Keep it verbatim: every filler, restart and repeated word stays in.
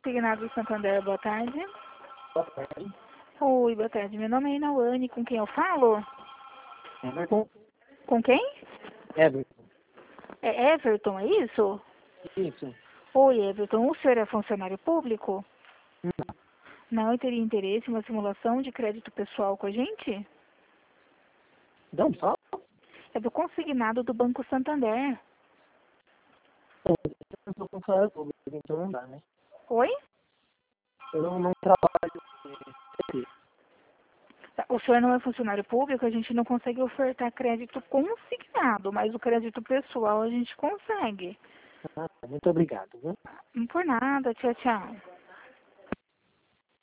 Consignado do Santander, boa tarde. Boa tarde. Oi, boa tarde. Meu nome é Inauane, com quem eu falo? Everton. Com quem? Everton. É Everton, é isso? Isso. Oi, Everton. O senhor é funcionário público? Não. Não, e teria interesse em uma simulação de crédito pessoal com a gente? Não, só? É do consignado do Banco Santander. Eu sou funcionário público, então não dá, né? Oi? Eu não, não trabalho aqui. O senhor não é funcionário público, a gente não consegue ofertar crédito consignado, mas o crédito pessoal a gente consegue. Ah, muito obrigado, viu? Não por nada, tchau, tchau.